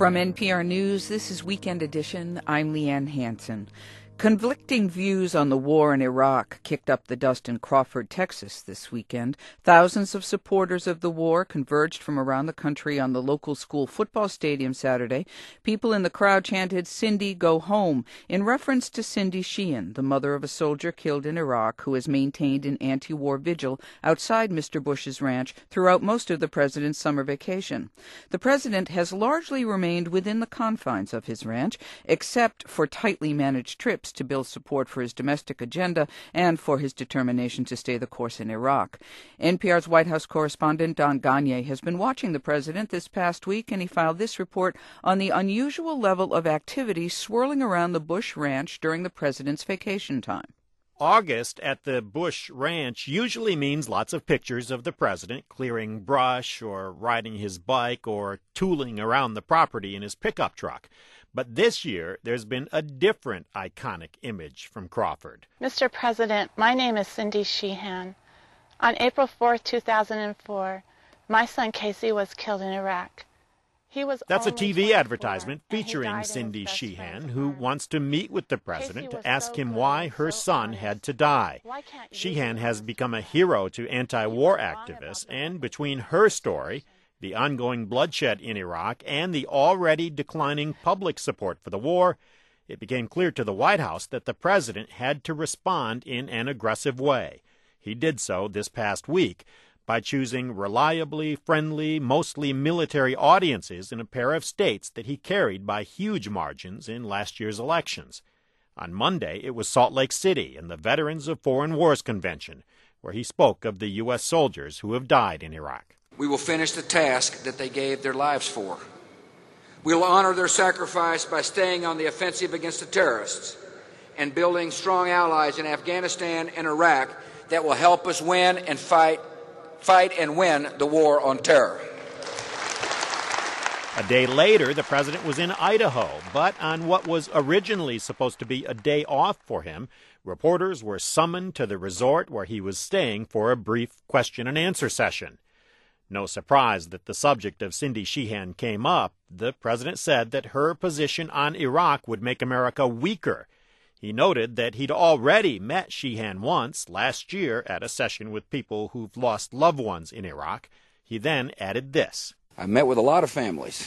From NPR News, this is Weekend Edition. I'm Leanne Hansen. Conflicting views on the war in Iraq kicked up the dust in Crawford, Texas this weekend. Thousands of supporters of the war converged from around the country on the local school football stadium Saturday. People in the crowd chanted, "Cindy, go home," in reference to Cindy Sheehan, the mother of a soldier killed in Iraq who has maintained an anti-war vigil outside Mr. Bush's ranch throughout most of the president's summer vacation. The president has largely remained within the confines of his ranch, except for tightly managed trips to build support for his domestic agenda and for his determination to stay the course in Iraq. NPR's White House correspondent Don Gagné has been watching the president this past week, and he filed this report on the unusual level of activity swirling around the Bush ranch during the president's vacation time. August at the Bush Ranch usually means lots of pictures of the president clearing brush or riding his bike or tooling around the property in his pickup truck. But this year, there's been a different iconic image from Crawford. Mr. President, my name is Cindy Sheehan. On April 4th, 2004, my son Casey was killed in Iraq. That's a TV advertisement featuring Cindy Sheehan, who wants to meet with the president to ask him why her son had to die. Sheehan has become a hero to anti-war activists, and between her story, the ongoing bloodshed in Iraq, and the already declining public support for the war, it became clear to the White House that the president had to respond in an aggressive way. He did so this past week by choosing reliably friendly, mostly military audiences in a pair of states that he carried by huge margins in last year's elections. On Monday, it was Salt Lake City and the Veterans of Foreign Wars Convention, where he spoke of the U.S. soldiers who have died in Iraq. We will finish the task that they gave their lives for. We will honor their sacrifice by staying on the offensive against the terrorists and building strong allies in Afghanistan and Iraq that will help us win and fight and win the war on terror. A day later, the president was in Idaho, but on what was originally supposed to be a day off for him, reporters were summoned to the resort where he was staying for a brief question-and-answer session. No surprise that the subject of Cindy Sheehan came up. The president said that her position on Iraq would make America weaker. He noted that he'd already met Sheehan once last year at a session with people who've lost loved ones in Iraq. He then added this. I met with a lot of families.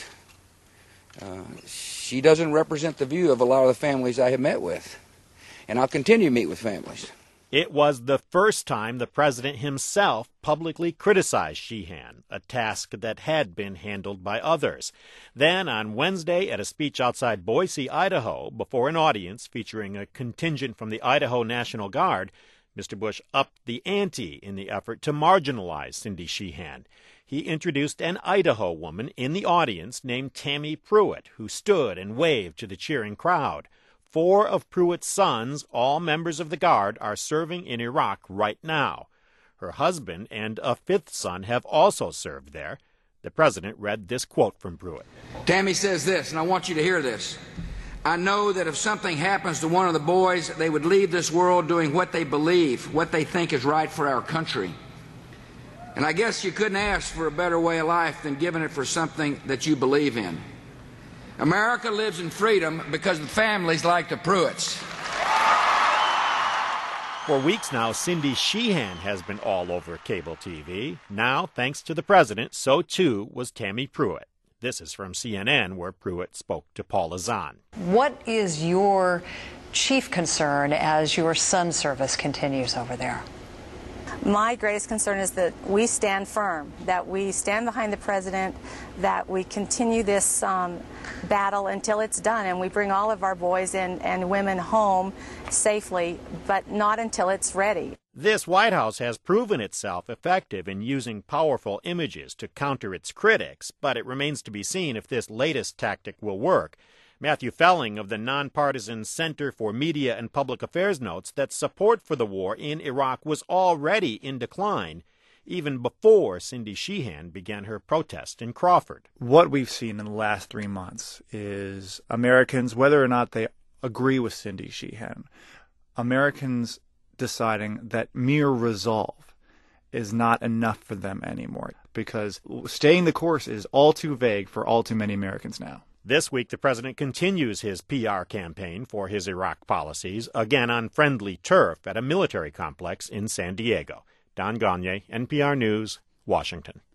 She doesn't represent the view of a lot of the families I have met with, and I'll continue to meet with families. It was the first time the president himself publicly criticized Sheehan, a task that had been handled by others. Then on Wednesday at a speech outside Boise, Idaho, before an audience featuring a contingent from the Idaho National Guard, Mr. Bush upped the ante in the effort to marginalize Cindy Sheehan. He introduced an Idaho woman in the audience named Tammy Pruitt, who stood and waved to the cheering crowd. 4 of Pruitt's sons, all members of the Guard, are serving in Iraq right now. Her husband and a 5th son have also served there. The president read this quote from Pruitt. Tammy says this, and I want you to hear this. I know that if something happens to one of the boys, they would leave this world doing what they believe, what they think is right for our country. And I guess you couldn't ask for a better way of life than giving it for something that you believe in. America lives in freedom because the families like the Pruitts. For weeks now, Cindy Sheehan has been all over cable TV. Now, thanks to the president, so too was Tammy Pruitt. This is from CNN, where Pruitt spoke to Paula Zahn. What is your chief concern as your son's service continues over there? My greatest concern is that we stand firm, that we stand behind the president, that we continue this battle until it's done, and we bring all of our boys and women home safely, but not until it's ready. This White House has proven itself effective in using powerful images to counter its critics, but it remains to be seen if this latest tactic will work. Matthew Felling of the nonpartisan Center for Media and Public Affairs notes that support for the war in Iraq was already in decline, even before Cindy Sheehan began her protest in Crawford. What we've seen in the last 3 months is Americans, whether or not they agree with Cindy Sheehan, Americans deciding that mere resolve is not enough for them anymore, because staying the course is all too vague for all too many Americans now. This week, the president continues his PR campaign for his Iraq policies, again on friendly turf at a military complex in San Diego. Don Gagné, NPR News, Washington.